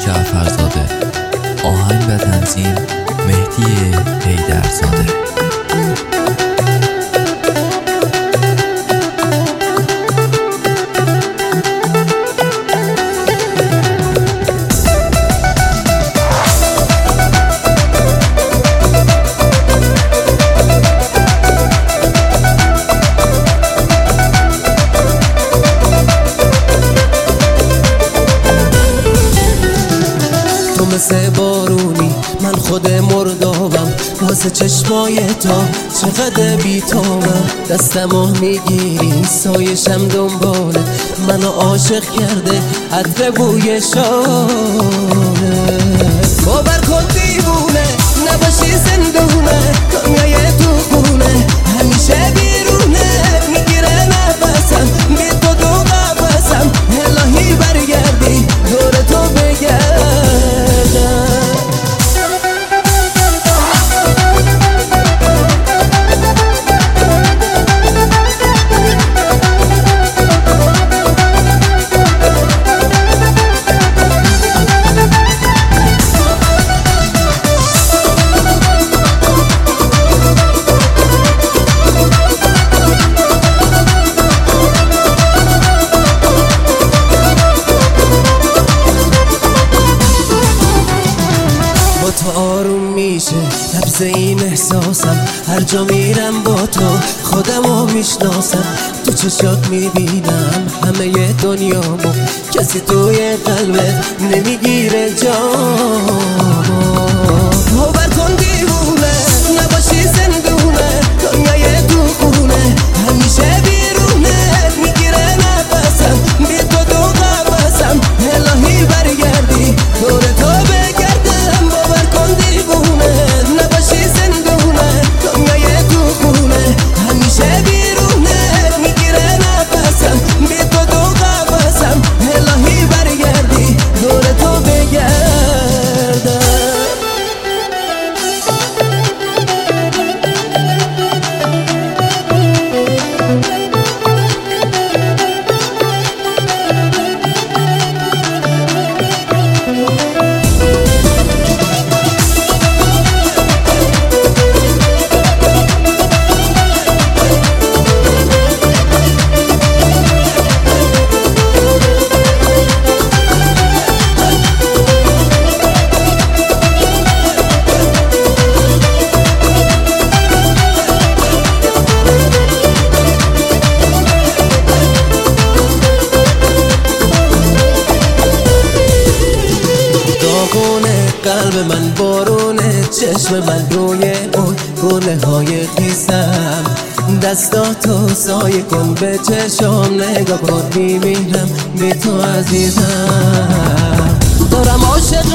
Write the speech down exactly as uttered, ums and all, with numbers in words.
جعفرزاده. آهنگ و تنظیم مهدی حیدرزاده. تو مثل بارونی، من خود مردابم واسه چشمای تا چقدر بیتابم. دستمو میگیری سایشم دنباله منو عاشق کرده عطر بوی شانه. باور کن دیوونه نباشی زندونه، دنیای تو خونه همیشه بیرونه. میگیره نفسم بی تو دو قفسم، الهی برگردی دور تو بگردم. تو آروم میشه نبض این احساسم، هر جا میرم با تو خودمو میشناسم. تو چشات میبینم همه دنیامو، کسی توی قلبت نمیگیره جامو. باور کن دیوونه نباشی زندونه، دنیای تو خونه همیشه بیرونه. میگیره نفسم بی تو دو قفسم، الهی برگردی دور تو بگردم. باور کن دیوونه نباشی زندونه، دنیای تو خونه همیشه بیرونه. میگیره نفسم بی تو دو قفسم، الهی برگردی دور تو بگردم. قلب من بارونه، چشم من روی اون گونه های خیسم. دستاتو سایه کن به چشم نگاه کن، میمیرم بی تو عزیزم. دارم عاشق